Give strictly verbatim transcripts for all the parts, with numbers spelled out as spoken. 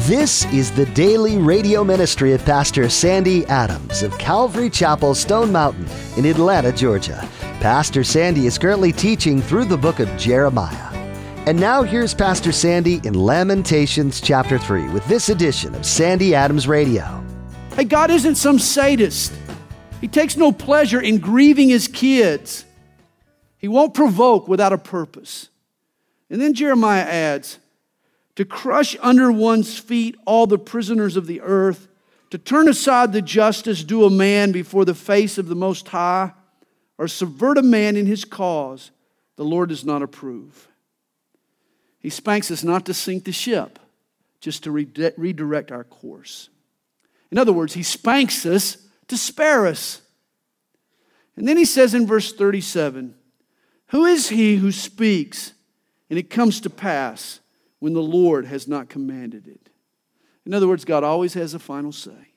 This is the daily radio ministry of Pastor Sandy Adams of Calvary Chapel, Stone Mountain in Atlanta, Georgia. Pastor Sandy is currently teaching through the book of Jeremiah. And now here's Pastor Sandy in Lamentations chapter three with this edition of Sandy Adams Radio. Hey, God isn't some sadist. He takes no pleasure in grieving His kids. He won't provoke without a purpose. And then Jeremiah adds, to crush under one's feet all the prisoners of the earth, to turn aside the justice due a man before the face of the Most High, or subvert a man in his cause, the Lord does not approve. He spanks us not to sink the ship, just to re- redirect our course. In other words, He spanks us to spare us. And then He says in verse thirty-seven, who is he who speaks, and it comes to pass when the Lord has not commanded it? In other words, God always has a final say.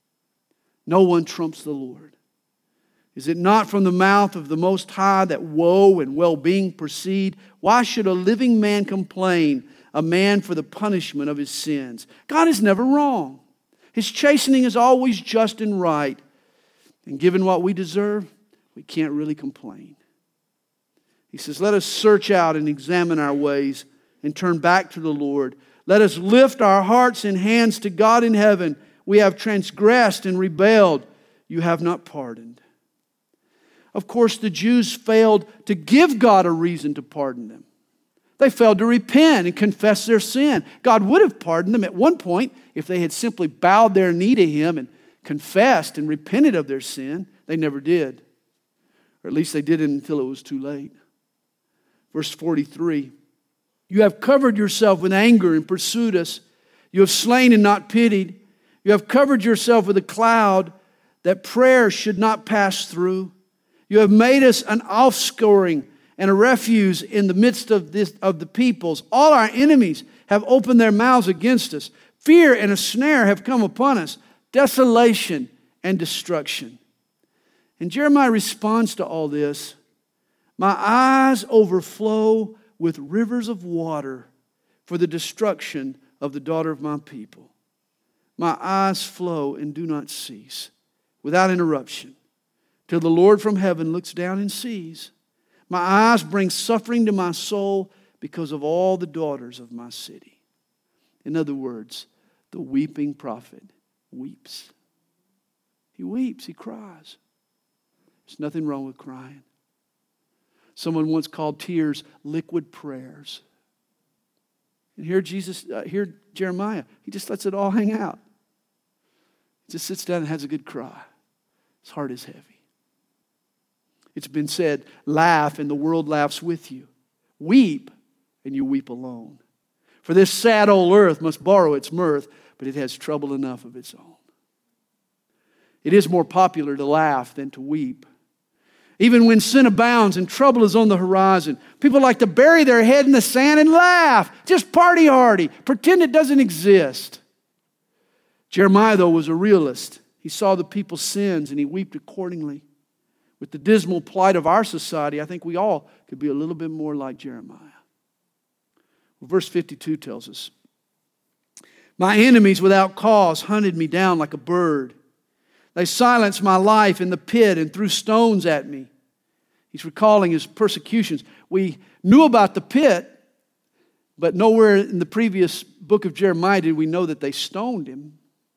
No one trumps the Lord. Is it not from the mouth of the Most High that woe and well-being proceed? Why should a living man complain, a man for the punishment of his sins? God is never wrong. His chastening is always just and right. And given what we deserve, we can't really complain. He says, let us search out and examine our ways and turn back to the Lord. Let us lift our hearts and hands to God in heaven. We have transgressed and rebelled. You have not pardoned. Of course, the Jews failed to give God a reason to pardon them. They failed to repent and confess their sin. God would have pardoned them at one point if they had simply bowed their knee to Him and confessed and repented of their sin. They never did. Or at least they didn't until it was too late. Verse forty-three, you have covered yourself with anger and pursued us. You have slain and not pitied. You have covered yourself with a cloud that prayer should not pass through. You have made us an offscouring and a refuse in the midst of this of the peoples. All our enemies have opened their mouths against us. Fear and a snare have come upon us. Desolation and destruction. And Jeremiah responds to all this. My eyes overflow with rivers of water for the destruction of the daughter of my people. My eyes flow and do not cease, without interruption, till the Lord from heaven looks down and sees. My eyes bring suffering to my soul because of all the daughters of my city. In other words, the weeping prophet weeps. He weeps, he cries. There's nothing wrong with crying. Someone once called tears liquid prayers. And here Jesus, uh, here Jeremiah, he just lets it all hang out. He just sits down and has a good cry. His heart is heavy. It's been said, laugh and the world laughs with you. Weep and you weep alone. For this sad old earth must borrow its mirth, but it has trouble enough of its own. It is more popular to laugh than to weep. Even when sin abounds and trouble is on the horizon, people like to bury their head in the sand and laugh. Just party hardy. Pretend it doesn't exist. Jeremiah, though, was a realist. He saw the people's sins and he wept accordingly. With the dismal plight of our society, I think we all could be a little bit more like Jeremiah. Well, verse fifty-two tells us, my enemies without cause hunted me down like a bird. They silenced my life in the pit and threw stones at me. He's recalling his persecutions. We knew about the pit, but nowhere in the previous book of Jeremiah did we know that they stoned him.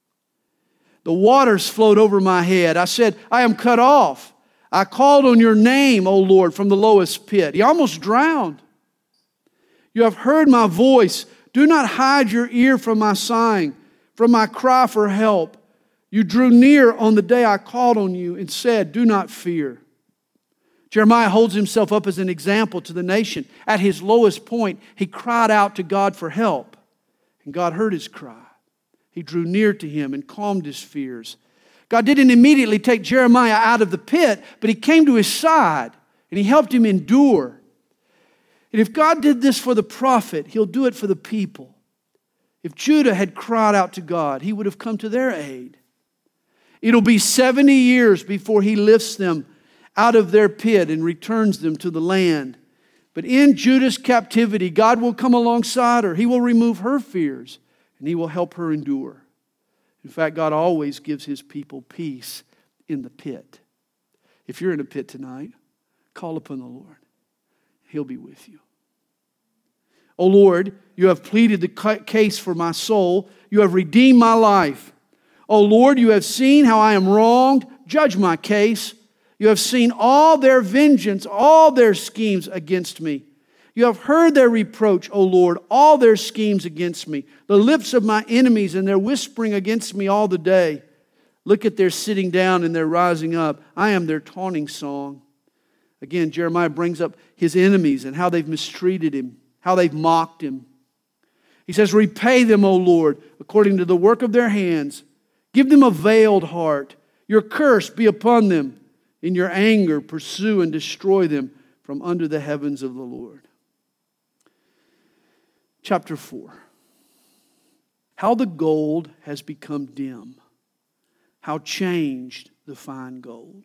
The waters flowed over my head. I said, I am cut off. I called on your name, O Lord, from the lowest pit. He almost drowned. You have heard my voice. Do not hide your ear from my sighing, from my cry for help. You drew near on the day I called on you and said, do not fear. Jeremiah holds himself up as an example to the nation. At his lowest point, he cried out to God for help. And God heard his cry. He drew near to him and calmed his fears. God didn't immediately take Jeremiah out of the pit, but He came to his side and He helped him endure. And if God did this for the prophet, He'll do it for the people. If Judah had cried out to God, He would have come to their aid. It'll be seventy years before He lifts them out of their pit and returns them to the land. But in Judah's captivity, God will come alongside her. He will remove her fears and He will help her endure. In fact, God always gives His people peace in the pit. If you're in a pit tonight, call upon the Lord. He'll be with you. O Lord, you have pleaded the case for my soul. You have redeemed my life. O Lord, you have seen how I am wronged. Judge my case. You have seen all their vengeance, all their schemes against me. You have heard their reproach, O Lord, all their schemes against me. The lips of my enemies and their whispering against me all the day. Look at their sitting down and their rising up. I am their taunting song. Again, Jeremiah brings up his enemies and how they've mistreated him, how they've mocked him. He says, repay them, O Lord, according to the work of their hands. Give them a veiled heart. Your curse be upon them. In your anger, pursue and destroy them from under the heavens of the Lord. Chapter four. How the gold has become dim. How changed the fine gold.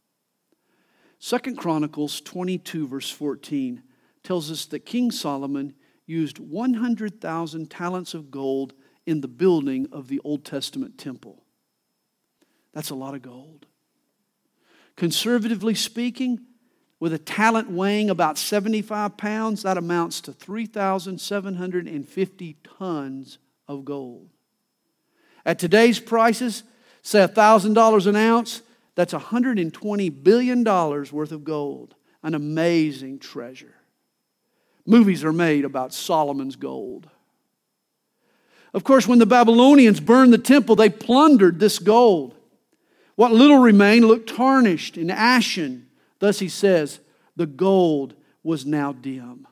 Second Chronicles twenty-two verse fourteen tells us that King Solomon used one hundred thousand talents of gold in the building of the Old Testament temple. That's a lot of gold. Conservatively speaking, with a talent weighing about seventy-five pounds, that amounts to three thousand seven hundred fifty tons of gold. At today's prices, say one thousand dollars an ounce, that's one hundred twenty billion dollars worth of gold. An amazing treasure. Movies are made about Solomon's gold. Of course, when the Babylonians burned the temple, they plundered this gold. What little remained looked tarnished and ashen. Thus he says, the gold was now dim.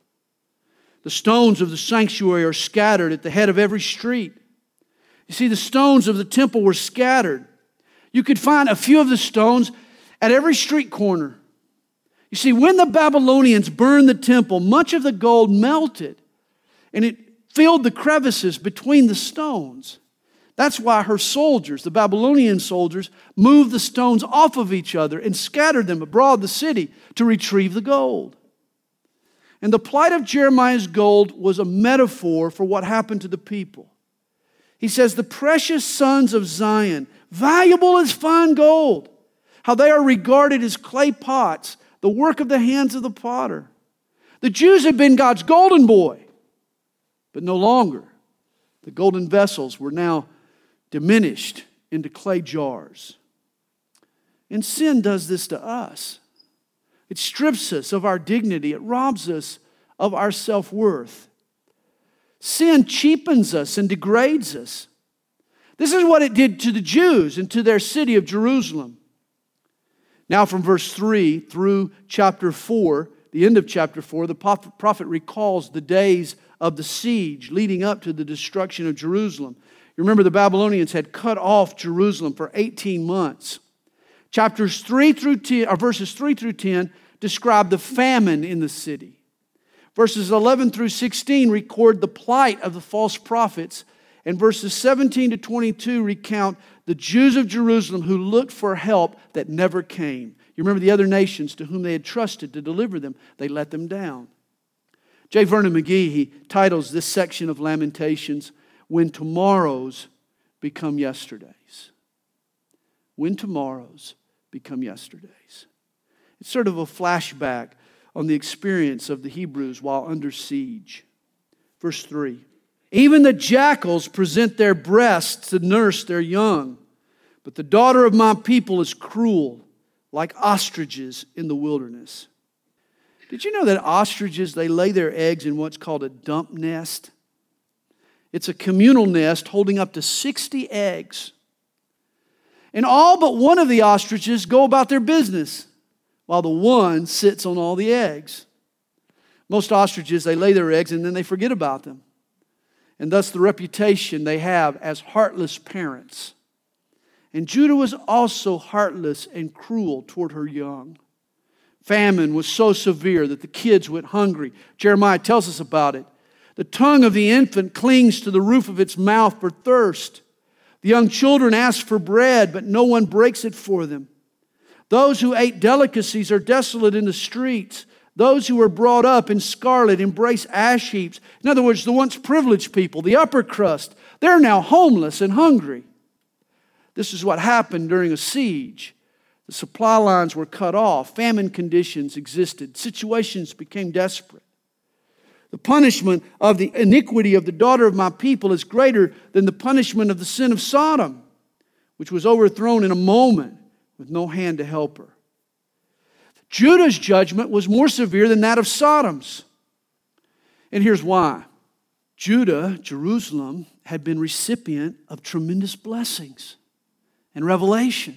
The stones of the sanctuary are scattered at the head of every street. You see, the stones of the temple were scattered. You could find a few of the stones at every street corner. You see, when the Babylonians burned the temple, much of the gold melted and it filled the crevices between the stones. That's why her soldiers, the Babylonian soldiers, moved the stones off of each other and scattered them abroad the city to retrieve the gold. And the plight of Jeremiah's gold was a metaphor for what happened to the people. He says, the precious sons of Zion, valuable as fine gold, how they are regarded as clay pots, the work of the hands of the potter. The Jews had been God's golden boy, but no longer. The golden vessels were now diminished into clay jars. And sin does this to us. It strips us of our dignity. It robs us of our self-worth. Sin cheapens us and degrades us. This is what it did to the Jews and to their city of Jerusalem. Now from verse three through chapter four, the end of chapter four, the prophet recalls the days of the siege leading up to the destruction of Jerusalem. You remember the Babylonians had cut off Jerusalem for eighteen months. Chapters three through ten, or verses three through ten describe the famine in the city. Verses eleven through sixteen record the plight of the false prophets. And verses seventeen to twenty-two recount the Jews of Jerusalem who looked for help that never came. You remember the other nations to whom they had trusted to deliver them. They let them down. J. Vernon McGee, he titles this section of Lamentations, When Tomorrows Become Yesterdays. When tomorrows become yesterdays. It's sort of a flashback on the experience of the Hebrews while under siege. Verse three. Even the jackals present their breasts to nurse their young, but the daughter of my people is cruel, like ostriches in the wilderness. Did you know that ostriches, they lay their eggs in what's called a dump nest? It's a communal nest holding up to sixty eggs. And all but one of the ostriches go about their business, while the one sits on all the eggs. Most ostriches, they lay their eggs and then they forget about them. And thus the reputation they have as heartless parents. And Judah was also heartless and cruel toward her young. Famine was so severe that the kids went hungry. Jeremiah tells us about it. The tongue of the infant clings to the roof of its mouth for thirst. The young children ask for bread, but no one breaks it for them. Those who ate delicacies are desolate in the streets. Those who were brought up in scarlet embrace ash heaps. In other words, the once privileged people, the upper crust, they're now homeless and hungry. This is what happened during a siege. The supply lines were cut off. Famine conditions existed. Situations became desperate. The punishment of the iniquity of the daughter of my people is greater than the punishment of the sin of Sodom, which was overthrown in a moment with no hand to help her. Judah's judgment was more severe than that of Sodom's. And here's why. Judah, Jerusalem, had been recipient of tremendous blessings and revelation.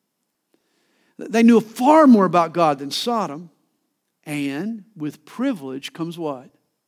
They knew far more about God than Sodom. And with privilege comes what?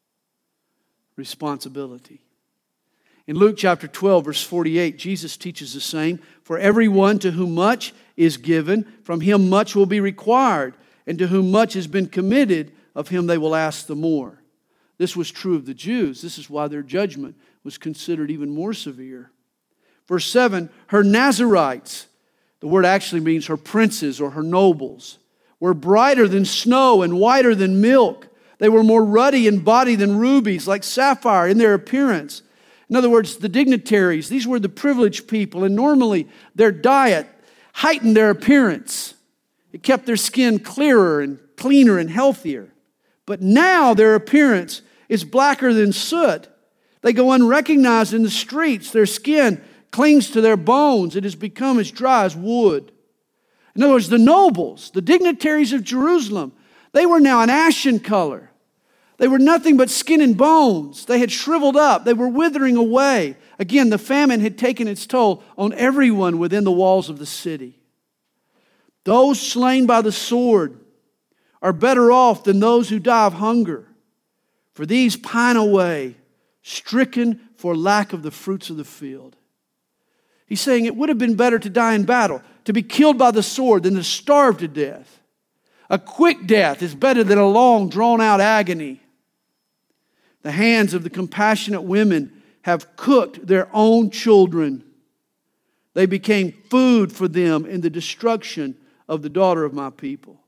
Responsibility. In Luke chapter twelve, verse forty-eight, Jesus teaches the same. For everyone to whom much is given, from him much will be required. And to whom much has been committed, of him they will ask the more. This was true of the Jews. This is why their judgment was considered even more severe. Verse seven, her Nazarites, the word actually means her princes or her nobles, were brighter than snow and whiter than milk. They were more ruddy in body than rubies, like sapphire in their appearance. In other words, the dignitaries, these were the privileged people, and normally their diet heightened their appearance. It kept their skin clearer and cleaner and healthier. But now their appearance is blacker than soot. They go unrecognized in the streets. Their skin clings to their bones. It has become as dry as wood. In other words, the nobles, the dignitaries of Jerusalem, they were now an ashen color. They were nothing but skin and bones. They had shriveled up. They were withering away. Again, the famine had taken its toll on everyone within the walls of the city. Those slain by the sword are better off than those who die of hunger. For these pine away, stricken for lack of the fruits of the field. He's saying it would have been better to die in battle, to be killed by the sword, than to starve to death. A quick death is better than a long, drawn-out agony. The hands of the compassionate women have cooked their own children. They became food for them in the destruction of the daughter of my people.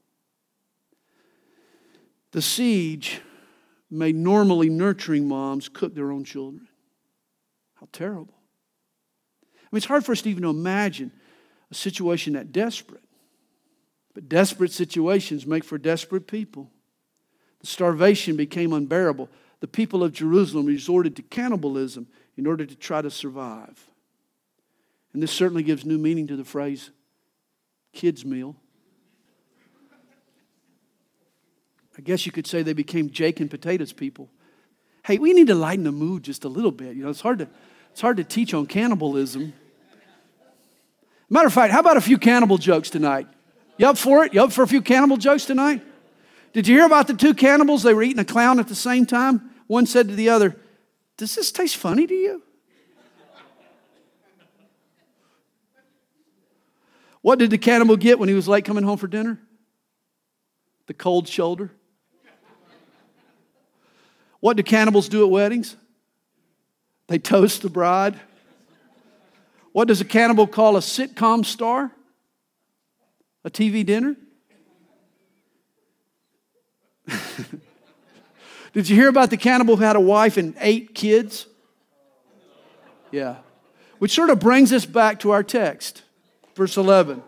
The siege made normally nurturing moms cook their own children. How terrible. I mean, it's hard for us to even imagine a situation that desperate. But desperate situations make for desperate people. The starvation became unbearable. The people of Jerusalem resorted to cannibalism in order to try to survive. And this certainly gives new meaning to the phrase kids' meal. I guess you could say they became Jake and Potatoes people. Hey, we need to lighten the mood just a little bit. You know, it's hard to it's hard to teach on cannibalism. Matter of fact, how about a few cannibal jokes tonight? You up for it? You up for a few cannibal jokes tonight? Did you hear about the two cannibals? They were eating a clown at the same time. One said to the other, "Does this taste funny to you?" What did the cannibal get when he was late coming home for dinner? The cold shoulder. What do cannibals do at weddings? They toast the bride. What does a cannibal call a sitcom star? A T V dinner? Did you hear about the cannibal who had a wife and eight kids? Yeah. Which sort of brings us back to our text. Verse eleven.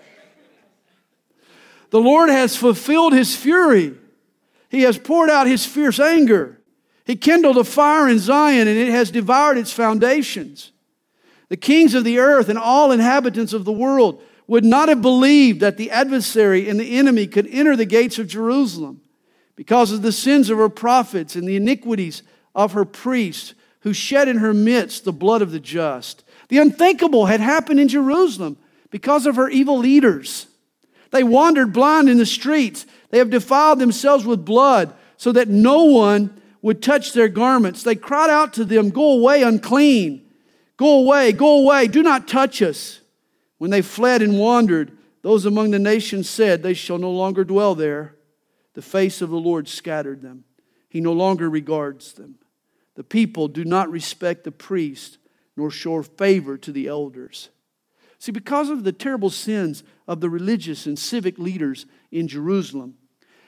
The Lord has fulfilled His fury. He has poured out His fierce anger. He kindled a fire in Zion, and it has devoured its foundations. The kings of the earth and all inhabitants of the world would not have believed that the adversary and the enemy could enter the gates of Jerusalem because of the sins of her prophets and the iniquities of her priests who shed in her midst the blood of the just. The unthinkable had happened in Jerusalem because of her evil leaders. They wandered blind in the streets. They have defiled themselves with blood so that no one would touch their garments. They cried out to them, "Go away, unclean. Go away, go away, do not touch us." When they fled and wandered, those among the nations said, "They shall no longer dwell there." The face of the Lord scattered them. He no longer regards them. The people do not respect the priest, nor show favor to the elders. See, because of the terrible sins of the religious and civic leaders in Jerusalem,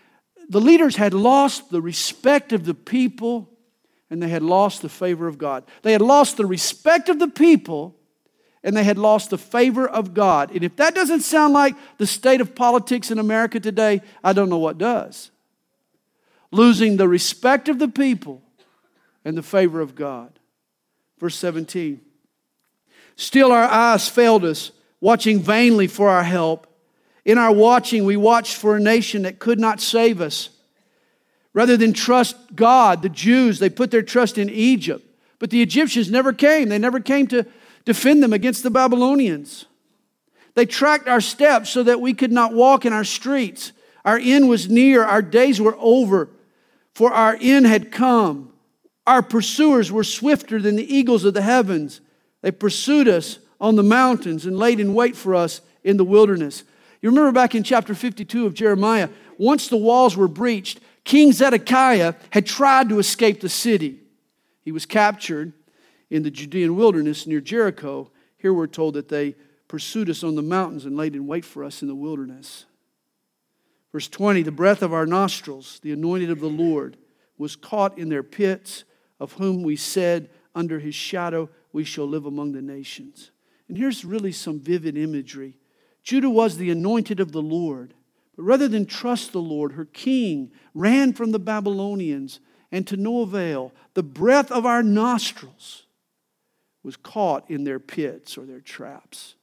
the leaders had lost the respect of the people, and they had lost the favor of God. They had lost the respect of the people, and they had lost the favor of God. And if that doesn't sound like the state of politics in America today, I don't know what does. Losing the respect of the people and the favor of God. Verse seventeen. Still our eyes failed us, watching vainly for our help. In our watching, we watched for a nation that could not save us. Rather than trust God, the Jews, they put their trust in Egypt. But the Egyptians never came. They never came to defend them against the Babylonians. They tracked our steps so that we could not walk in our streets. Our end was near. Our days were over, for our end had come. Our pursuers were swifter than the eagles of the heavens. They pursued us on the mountains and laid in wait for us in the wilderness. You remember back in chapter fifty-two of Jeremiah, once the walls were breached, King Zedekiah had tried to escape the city. He was captured in the Judean wilderness near Jericho. Here we're told that they pursued us on the mountains and laid in wait for us in the wilderness. Verse twenty, the breath of our nostrils, the anointed of the Lord, was caught in their pits, of whom we said, under his shadow we shall live among the nations. And here's really some vivid imagery. Judah was the anointed of the Lord. But rather than trust the Lord, her king ran from the Babylonians, and to no avail. The breath of our nostrils was caught in their pits or their traps.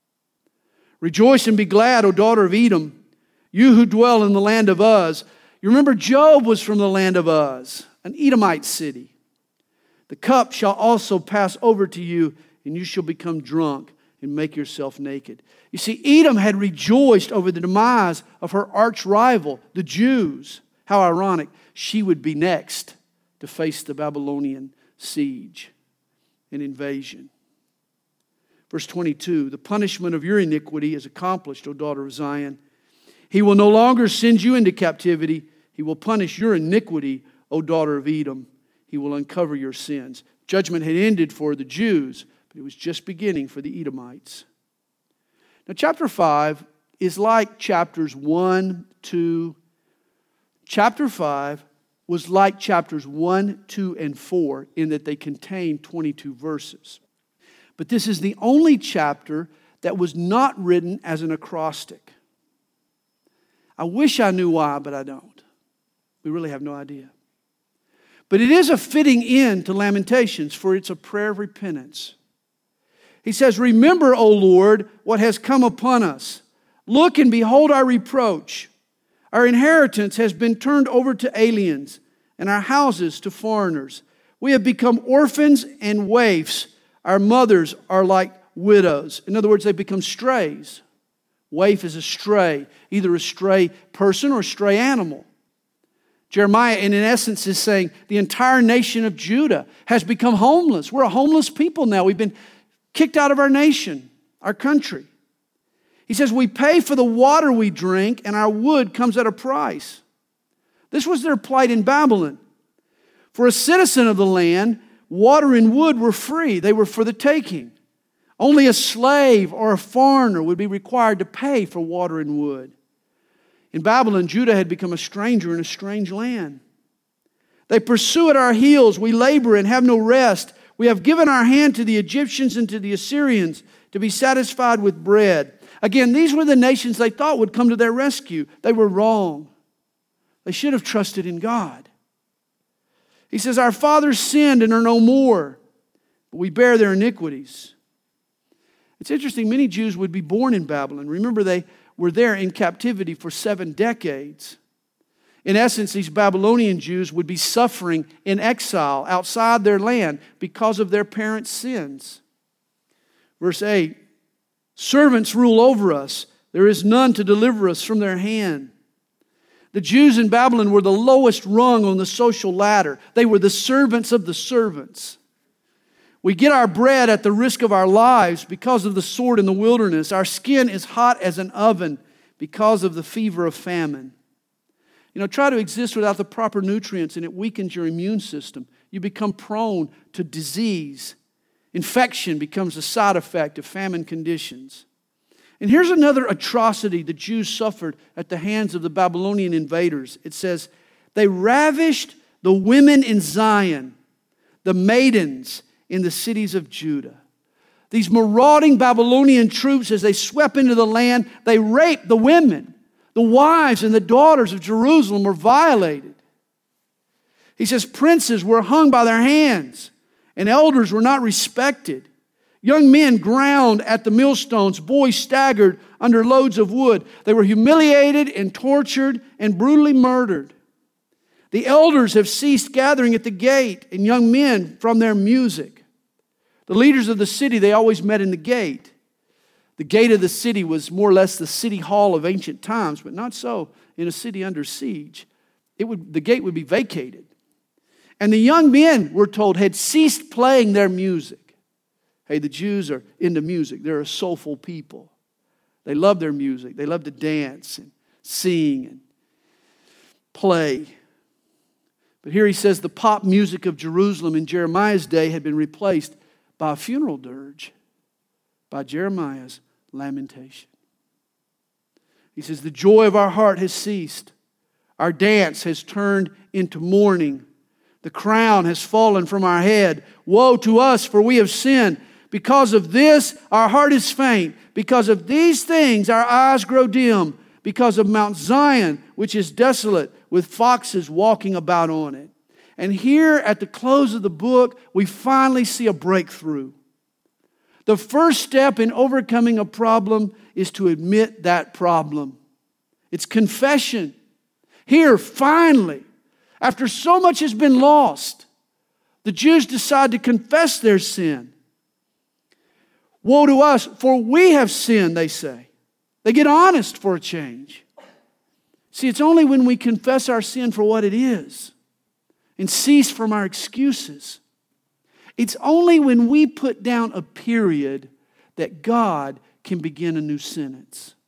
Rejoice and be glad, O daughter of Edom, you who dwell in the land of Uz. You remember Job was from the land of Uz, an Edomite city. The cup shall also pass over to you, and you shall become drunk and make yourself naked. You see, Edom had rejoiced over the demise of her arch rival, the Jews. How ironic. She would be next to face the Babylonian siege and invasion. Verse twenty-two, the punishment of your iniquity is accomplished, O daughter of Zion. He will no longer send you into captivity. He will punish your iniquity, O daughter of Edom. He will uncover your sins. Judgment had ended for the Jews, but it was just beginning for the Edomites. Now, chapter five is like chapters one, two. Chapter five was like chapters one, two, and four in that they contain twenty-two verses. But this is the only chapter that was not written as an acrostic. I wish I knew why, but I don't. We really have no idea. But it is a fitting end to Lamentations, for it's a prayer of repentance. He says, remember, O Lord, what has come upon us. Look and behold our reproach. Our inheritance has been turned over to aliens, and our houses to foreigners. We have become orphans and waifs. Our mothers are like widows. In other words, they become strays. Waif is a stray, either a stray person or a stray animal. Jeremiah, in essence, is saying the entire nation of Judah has become homeless. We're a homeless people now. We've been kicked out of our nation, our country. He says, we pay for the water we drink, and our wood comes at a price. This was their plight in Babylon. For a citizen of the land, water and wood were free. They were for the taking. Only a slave or a foreigner would be required to pay for water and wood. In Babylon, Judah had become a stranger in a strange land. They pursue at our heels. We labor and have no rest. We have given our hand to the Egyptians and to the Assyrians to be satisfied with bread. Again, these were the nations they thought would come to their rescue. They were wrong. They should have trusted in God. He says, our fathers sinned and are no more, but we bear their iniquities. It's interesting, many Jews would be born in Babylon. Remember, they were there in captivity for seven decades. In essence, these Babylonian Jews would be suffering in exile outside their land because of their parents' sins. Verse eight, servants rule over us. There is none to deliver us from their hand. The Jews in Babylon were the lowest rung on the social ladder. They were the servants of the servants. We get our bread at the risk of our lives because of the sword in the wilderness. Our skin is hot as an oven because of the fever of famine. You know, try to exist without the proper nutrients and it weakens your immune system. You become prone to disease. Infection becomes a side effect of famine conditions. And here's another atrocity the Jews suffered at the hands of the Babylonian invaders. It says, they ravished the women in Zion, the maidens in the cities of Judah. These marauding Babylonian troops, as they swept into the land, they raped the women. The wives and the daughters of Jerusalem were violated. He says princes were hung by their hands, and elders were not respected. Young men ground at the millstones, boys staggered under loads of wood. They were humiliated and tortured and brutally murdered. The elders have ceased gathering at the gate, and young men from their music. The leaders of the city, they always met in the gate. The gate of the city was more or less the city hall of ancient times, but not so in a city under siege. It would, the gate would be vacated. And the young men, we're told, had ceased playing their music. Hey, the Jews are into music. They're a soulful people. They love their music. They love to dance and sing and play. But here he says the pop music of Jerusalem in Jeremiah's day had been replaced by a funeral dirge, by Jeremiah's lamentation. He says, the joy of our heart has ceased. Our dance has turned into mourning. The crown has fallen from our head. Woe to us, for we have sinned. Because of this, our heart is faint. Because of these things, our eyes grow dim. Because of Mount Zion, which is desolate, with foxes walking about on it. And here at the close of the book, we finally see a breakthrough. The first step in overcoming a problem is to admit that problem. It's confession. Here, finally, after so much has been lost, the Jews decide to confess their sin. Woe to us, for we have sinned, they say. They get honest for a change. See, it's only when we confess our sin for what it is and cease from our excuses. It's only when we put down a period that God can begin a new sentence.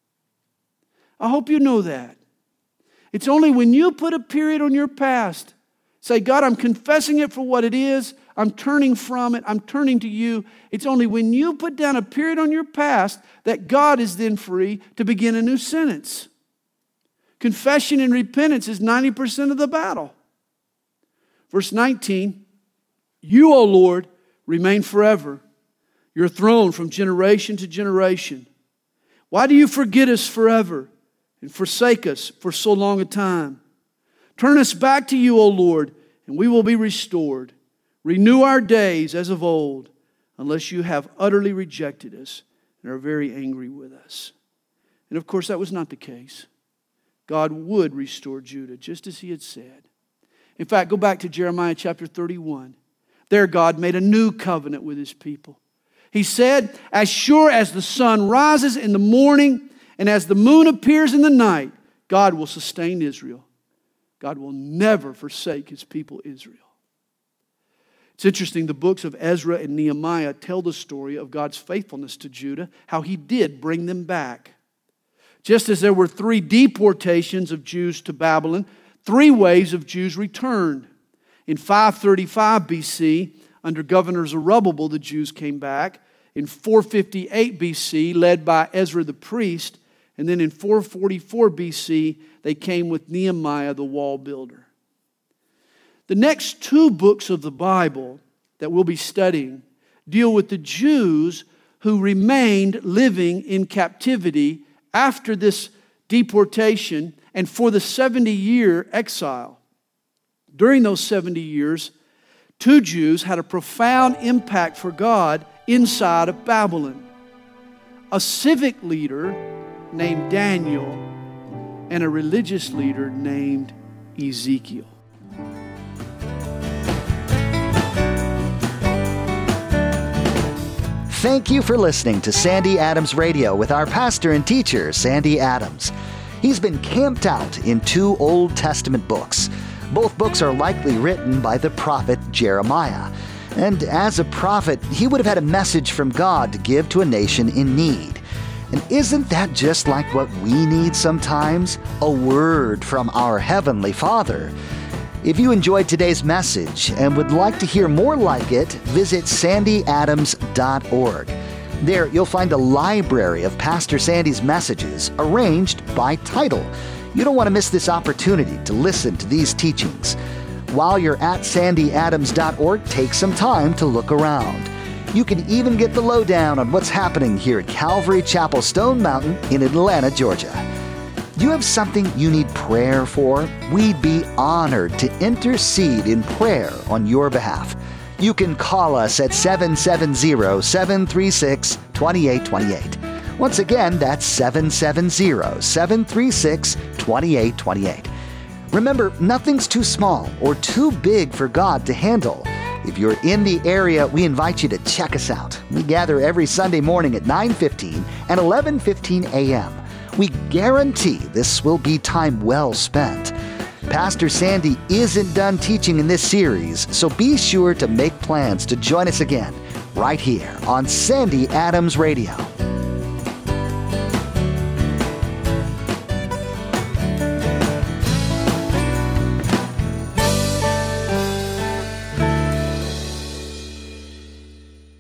I hope you know that. It's only when you put a period on your past, say, God, I'm confessing it for what it is. I'm turning from it. I'm turning to you. It's only when you put down a period on your past that God is then free to begin a new sentence. Confession and repentance is ninety percent of the battle. Verse nineteen, you, O Lord, remain forever, your throne from generation to generation. Why do you forget us forever and forsake us for so long a time? Turn us back to you, O Lord, and we will be restored. Renew our days as of old, unless you have utterly rejected us and are very angry with us. And of course, that was not the case. God would restore Judah, just as he had said. In fact, go back to Jeremiah chapter thirty-one. There, God made a new covenant with his people. He said, as sure as the sun rises in the morning and as the moon appears in the night, God will sustain Israel. God will never forsake his people Israel. It's interesting, the books of Ezra and Nehemiah tell the story of God's faithfulness to Judah, how he did bring them back. Just as there were three deportations of Jews to Babylon, three waves of Jews returned. In five thirty-five B C, under Governor Zerubbabel, the Jews came back. In four fifty-eight B C, led by Ezra the priest. And then in four forty-four B C, they came with Nehemiah the wall builder. The next two books of the Bible that we'll be studying deal with the Jews who remained living in captivity after this deportation and for the seventy-year exile. During those seventy years, two Jews had a profound impact for God inside of Babylon. A civic leader named Daniel and a religious leader named Ezekiel. Thank you for listening to Sandy Adams Radio with our pastor and teacher, Sandy Adams. He's been camped out in two Old Testament books. Both books are likely written by the prophet Jeremiah. And as a prophet, he would have had a message from God to give to a nation in need. And isn't that just like what we need sometimes? A word from our Heavenly Father. If you enjoyed today's message and would like to hear more like it, visit sandy adams dot org. There, you'll find a library of Pastor Sandy's messages arranged by title. You don't want to miss this opportunity to listen to these teachings. While you're at sandy adams dot org, take some time to look around. You can even get the lowdown on what's happening here at Calvary Chapel Stone Mountain in Atlanta, Georgia. Do you have something you need prayer for? We'd be honored to intercede in prayer on your behalf. You can call us at seven seven zero, seven three six, two eight two eight. Once again, that's seven seven zero, seven three six, two eight two eight. Remember, nothing's too small or too big for God to handle. If you're in the area, we invite you to check us out. We gather every Sunday morning at nine fifteen and eleven fifteen a.m. We guarantee this will be time well spent. Pastor Sandy isn't done teaching in this series, so be sure to make plans to join us again right here on Sandy Adams Radio.